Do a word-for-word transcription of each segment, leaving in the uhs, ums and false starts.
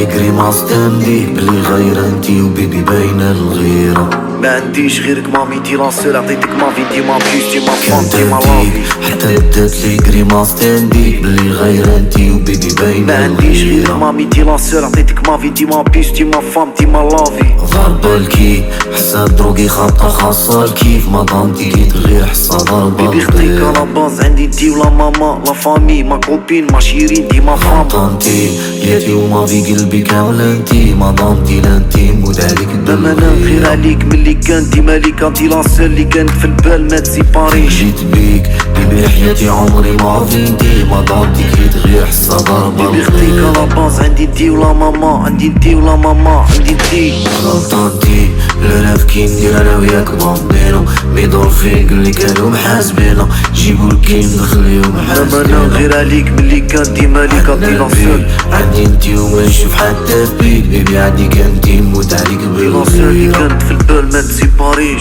كريماس تمليك بلي غير انتي وبيبي باينة الغيرة. ما عنديش غيرك مامي دي لاسير، عطيتك ما في ديما بليس ديما فان كنت ديما انتيك لافي. حتى بدات لي كريماس تمليك بلي غير انتي وبيبي باينة ما عنديش غيرك الغيرة. مامي دي لاسير، عطيتك ما في ديما بليس ديما فان ديما لافي. ضربة الكيف حسا دروقي خابطة خاصة الكيف ما ضمتي كي تغير حسا ضربة بيبي خطيك على باز عندي انتي ولا ماما لا فامي ما كوبين ما شيرين ديما فام. طنتي ياتي وما في قلبي كامل انتي ما ضمتي لا انتي مود عليك دام انا غير عليك ملي كان ديما ليك انتي لاسير اللي كانت في البال ما تسيباريش. جيت بيك بيبي حياتي عمري ما عرفتي ما ضمتي كي تغير حسا ضربة بيبي خطيك على باز عندي انتي ولا ماما عندي انتي ولا ماما عندي انتي. غلطانتي لا كي ندير انا وياك بامبينو ميدور فيك اللي كانوا محاسبينا جيبو الكيم نخليهم دام انا محاسبينا. غير عليك ملي كان ديما ليك انتي لاسير. عندي انتي وما نشوف حتى فيك بيبي عندي كنتي نموت عليك لاسير اللي بالغيرة. كانت في البال ما تسيباريش.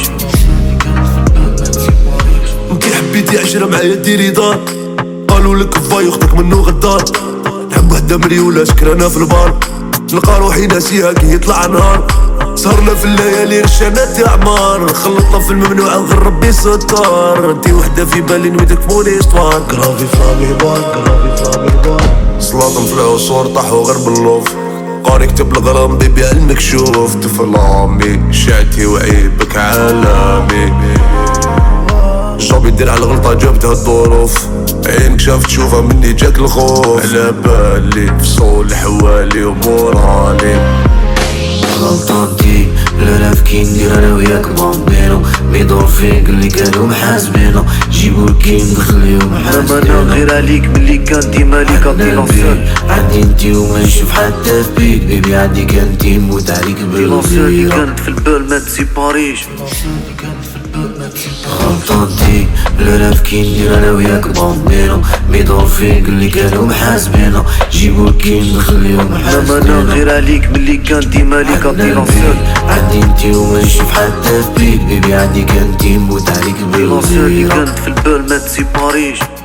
انتي حبيتي عشرة معايا ديري دار، قالوا لك فاي اختك منو غدار. نحب وحدة مريولة سكرانة في البار، نلقى روحي ناسيها كي يطلع نهار. سهرنا في الليالي رشانات اعمار، خلطنا في الممنوع غير ربي ستار. انتي وحدة في بالي نويتك مولي استوار، كرافي فلابي بار كرافي فلابي بار. سلاطن في العصور طاحو غير باللوف، قاري كتب الغرام بيبي علمك شوف. طفل عمي شعتي وعيبك عالمي، جابي يدير على الغلطة جابتها الظروف. عينك شافت تشوفها مني جاك الخوف، على بالي فصول حوالي ومورالي. غلطانتي لا كي ندير انا وياك بامبينو ميدور فيك اللي كانوا محاسبينا جيبو الكيم نخليهم دام انا محاسبينا. غير عليك ملي كان ديما ليك انتي لاسير. عندي انتي وما نشوف حتى فيك بيبي عندي كنتي نموت عليك لاسير اللي بالغيرة. كانت في البال ما تسيباريش. غلطانتي لا كي ندير انا وياك بامبينو ميدور فيك اللي كانوا محاسبينا جيبو الكيم نخليهم دام انا محاسبينا. غير عليك ملي كان ديما ليك انتي لاسير. عندي انتي وما نشوف حتى فيك بيبي عندي كنتي نموت عليك لاسير اللي بالغيرة. كانت في البال ما تسيباريش.